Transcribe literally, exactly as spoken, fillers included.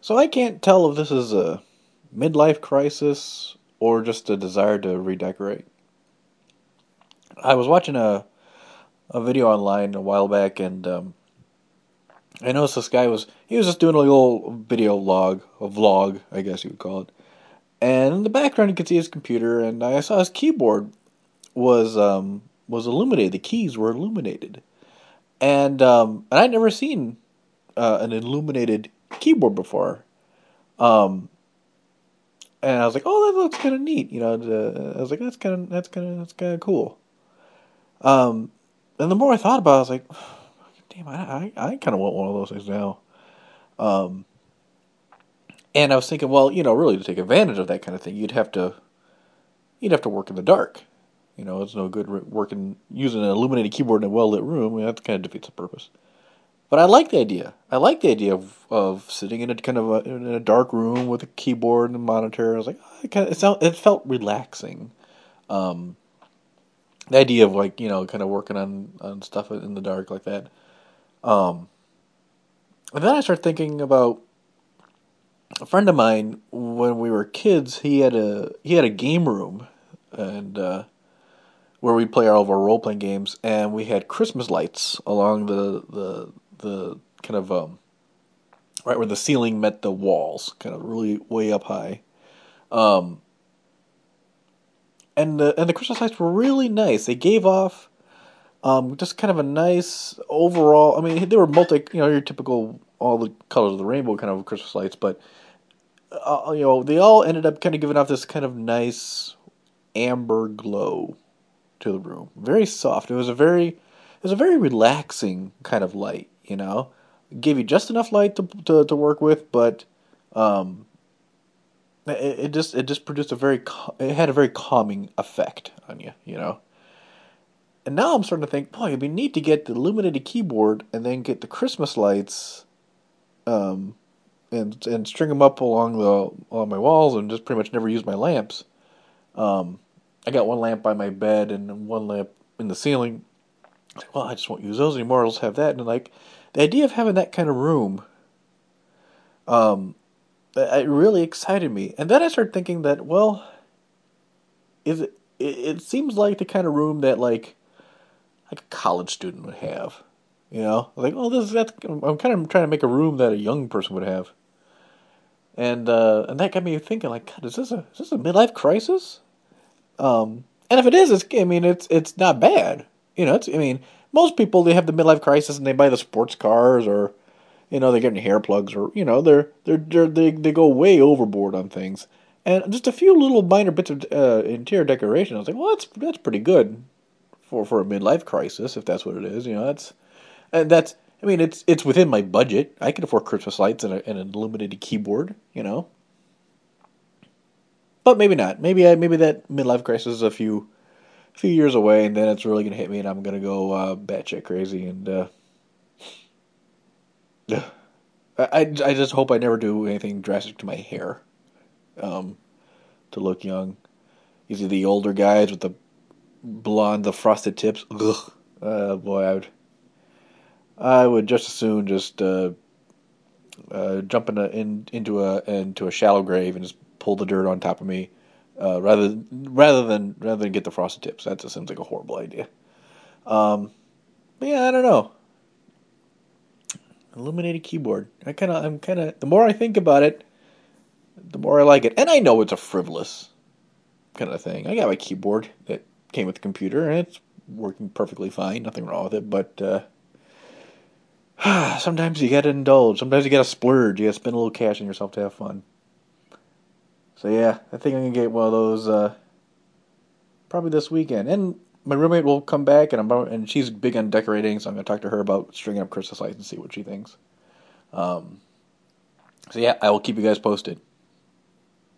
So I can't tell if this is a midlife crisis or just a desire to redecorate. I was watching a, a video online a while back, and um, I noticed this guy was he was just doing a little video log, a vlog, I guess you would call it. And in the background, you could see his computer, and I saw his keyboard was um, was illuminated. The keys were illuminated, and um, and I'd never seen uh, an illuminated keyboard before. Um, and I was like, "Oh, that looks kind of neat," you know. The, I was like, "That's kind of that's kind of that's kind of cool." Um, and the more I thought about it, I was like, "Damn, I I, I kind of want one of those things now." Um, and I was thinking, well, you know, really to take advantage of that kind of thing, you'd have to you'd have to work in the dark. You know, it's no good working using an illuminated keyboard in a well lit room. I mean, that kind of defeats the purpose. But I like the idea. I like the idea of, of sitting in a kind of a, in a dark room with a keyboard and a monitor. I was like, oh, it, kind of, it, sound, it felt relaxing. Um, the idea of like you know kind of working on, on stuff in the dark like that. Um, and then I started thinking about a friend of mine when we were kids. He had a he had a game room, and uh, where we'd play all of our role playing games, and we had Christmas lights along the the the kind of um, right where the ceiling met the walls, kind of really way up high. Um, and the and the Christmas lights were really nice. They gave off um, just kind of a nice overall. I mean, they were multi, you know, your typical all the colors of the rainbow kind of Christmas lights, but uh, you know, they all ended up kind of giving off this kind of nice amber glow to the room. Very soft. It was a very, it was a very relaxing kind of light. You know, it gave you just enough light to to, to work with, but um, it, it just it just produced a very it had a very calming effect on you. You know, and now I'm starting to think, boy, it'd be neat to get the illuminated keyboard and then get the Christmas lights, um, and and string them up along the along my walls and just pretty much never use my lamps. Um, I got one lamp by my bed and one lamp in the ceiling. Well, I just won't use those anymore. I'll just have that. And like the idea of having that kind of room, um, it really excited me. And then I started thinking that, well, is it? It, it seems like the kind of room that like like a college student would have. You know, like oh, this that's I'm kind of trying to make a room that a young person would have. And uh, and that got me thinking, like, God, is this a is this a midlife crisis? Um, and if it is, it's I mean, it's it's not bad. You know, it's I mean, most people they have the midlife crisis and they buy the sports cars or you know they're getting hair plugs or you know they're they're, they're they they go way overboard on things. And just a few little minor bits of uh, interior decoration. I was like, well, that's that's pretty good for for a midlife crisis if that's what it is. You know, that's and that's I mean, it's it's within my budget. I can afford Christmas lights and, a, and an illuminated keyboard. You know, but maybe not. Maybe I maybe that midlife crisis is a few few years away, and then it's really gonna hit me, and I'm gonna go uh, batshit crazy. And uh, I I just hope I never do anything drastic to my hair, um, to look young. You see the older guys with the blonde, the frosted tips. Ugh. Uh, boy, I would I would just as soon just uh, uh, jump in, a, in into a into a shallow grave and just pull the dirt on top of me, uh, rather rather than rather than get the frosted tips. That just seems like a horrible idea. Um, but yeah, I don't know. Illuminated keyboard. I kind of I'm kind of the more I think about it, the more I like it. And I know it's a frivolous kind of thing. I got my keyboard that came with the computer, and it's working perfectly fine. Nothing wrong with it, but. Uh, Sometimes you gotta indulge. Sometimes you gotta splurge. You gotta spend a little cash on yourself to have fun. So yeah, I think I'm gonna get one of those uh, probably this weekend. And my roommate will come back, and I'm about, and she's big on decorating, so I'm gonna talk to her about stringing up Christmas lights and see what she thinks. Um, so yeah, I will keep you guys posted.